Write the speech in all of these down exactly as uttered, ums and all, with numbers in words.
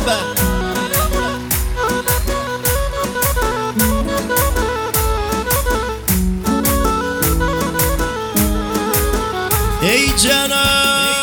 به ای جانم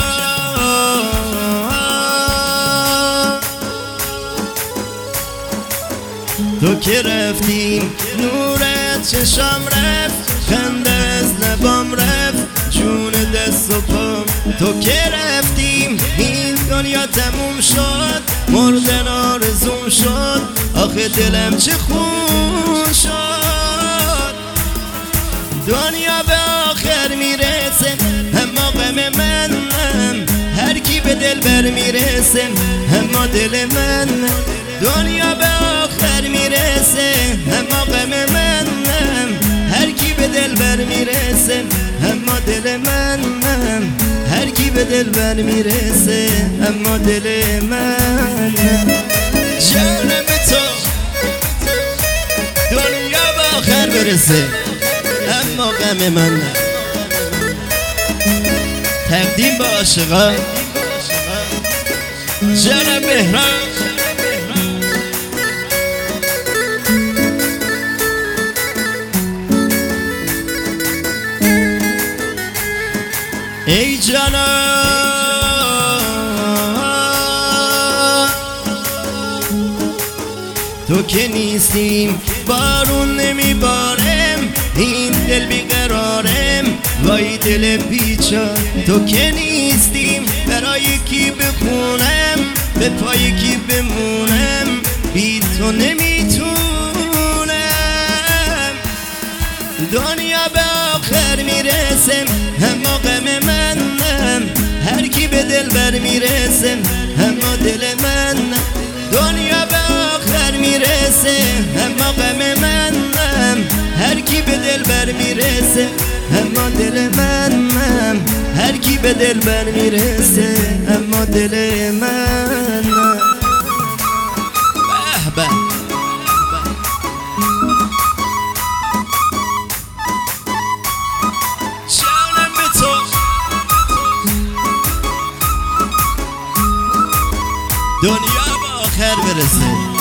تو که رفتی نورت چشم رفت، خنده از لبام رفت، جون دست و پام. تو که رفتی این دنیا تموم شد، مردن آرزوم شد، آخه دلم چه خون شد. دنیا به آخر میرسه اما غم منم، هر کی به دل بر میرسه اما دل من. دنیا به آخر میرسه اما غم منم، هر کی به دل بر میرسه اما دل منم، هر کی به دل بر میرسه اما دل من. جانم تو دنیا به آخر برسه اما غم من. تقدیم به عاشقان جانم مهران. ای جانم تو که نیستیم بارون نمیبارم، این دل بیقرارم وای دل بیچار. تو که نیستیم برای کی بخونم، به پای کی بمونم، بی تو نمیتونم. دنیا به آخر میرسم اما غم منم، هر کی به دل بر میرسم اما دل من. دنیا به آخر میرسه اما غم منم، هر کی به دل بر میرسه اما دل منم، هر کی به دل بر میرسه اما دل من. به به جانم به تو دنیا به آخر برسه